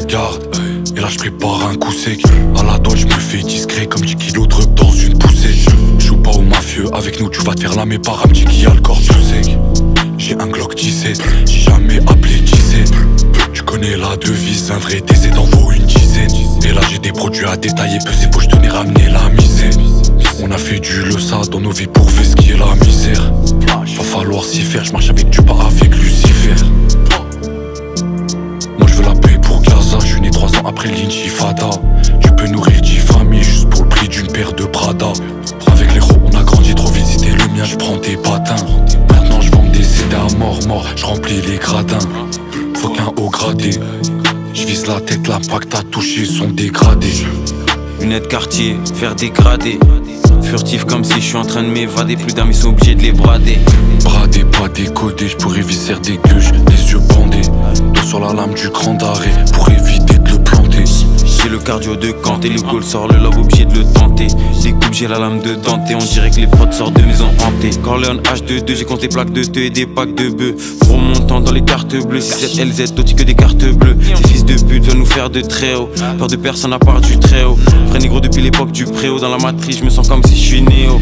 garde. Et là je prépare un coup sec. À la doigt je me fais discret comme 10 kilos de rep dans une poussée. Joue pas au mafieux, avec nous tu vas te faire lamer par un petit qui a le corps tout sec. J'ai un Glock 17, j'ai jamais appelé 17. Tu connais la devise, un vrai TZ d'en vaut une dizaine. Et là j'ai des produits à détailler, peser pour je tenais ramener la misère. On a fait du leçon dans nos vies pour faire ce qui est la misère. Va falloir s'y faire, je marche avec Dieu pas avec Lucifer. Moi je veux la paix pour Gaza, je suis né 3 ans après l'intifada. Tu peux nourrir 10 familles juste pour le prix d'une paire de Prada. Avec les ros on a grandi trop vite, c'était le mien, je prends des patins. Maintenant je vends des CD à mort, je remplis les gradins. Faut qu'un haut gradé, je vise la tête, l'impact à toucher sont dégradés. Lunettes quartier, faire dégrader. Furtif comme si je suis en train de m'évader. Plus d'amis sont obligés de les brader. Bradé, pas décodé, je pourrais visser des gueuches, les yeux bandés. Dos sur la lame du grand arrêt pour éviter de le planter. J'ai le cardio de Kanté, le goal sort, le lobe obligé de le tenter. Découpe, j'ai la lame de Dante, on dirait que les potes sortent de maison hantée. Corleone H22, j'ai compté plaques de te et des packs de bœufs. Gros montant dans les cartes bleues, 67 LZ, d'autres que des cartes bleues. Ces fils de pute veulent nous faire de très haut. Peur de personne à part du très haut. Vrai négro depuis l'époque du préau, dans la matrice, je me sens comme si je suis néo.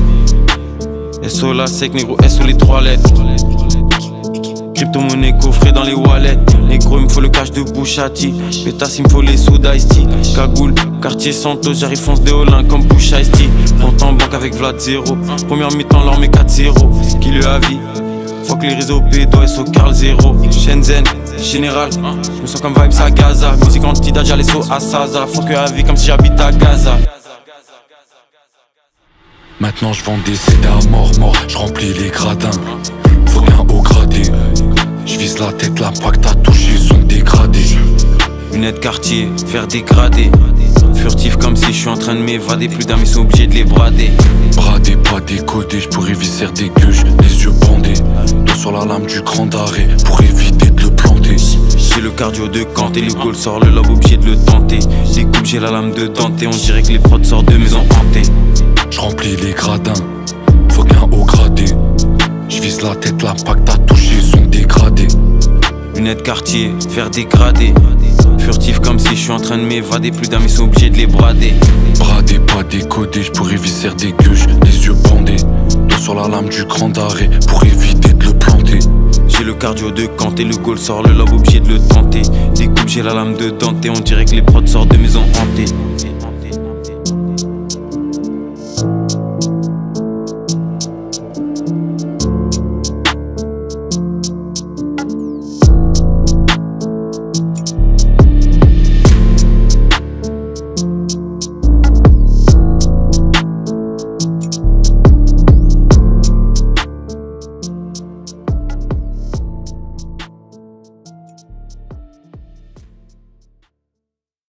SO la sec, négro, SO les 3 lettres. Crypto-monnaie coffré dans les wallets. Négro, il me faut le cash de Bouchati. Pétasse, il me faut les sous d'Ice-T. Cagoule, quartier Santos, j'arrive fonce des Olin comme Bush Ice-T. Compte en banque avec Vlad 0. Première mi-temps, leur met 4-0. Qui le avis? Fuck les réseaux pédos, SO Carl 0. Shenzhen, Général, je me sens comme vibes à Gaza. Musique anti-dad, j'allais saut à Saza. Fuck avis comme si j'habite à Gaza. Maintenant je vends des CD à mort, je remplis les gradins. Faut qu'un haut gradé, je vise la tête, l'impact à toucher sont dégradés. Lunettes quartier, faire dégrader. Furtif comme si je suis en train de m'évader. Plus d'amis sont obligés de les brader. Bradé, pas décodé, je pourrais visser des gueuches, les yeux bandés. Dos sur la lame du grand arrêt pour éviter de le planter. J'ai le cardio de Kanté, le goal sort, le lobe obligé de le tenter. Découpe, j'ai la lame de Dante, on dirait que les prods sortent de maison hantée. Je remplis les gradins, faut qu'un haut gradé. Je vise la tête, l'impact à toucher sont dégradés. Lunettes quartier, faire dégrader. Furtif comme si je suis en train de m'évader. Plus d'amis sont obligés de les brader. Bradé, pas décodé, je pourrais visser des gueuches, les yeux bandés. Dos sur la lame du grand arrêt pour éviter de le planter. J'ai le cardio de Kanté, le goal sort, le lobe obligé de le tenter. Découpe, j'ai la lame de Dante, on dirait que les prods sortent de maison hantée.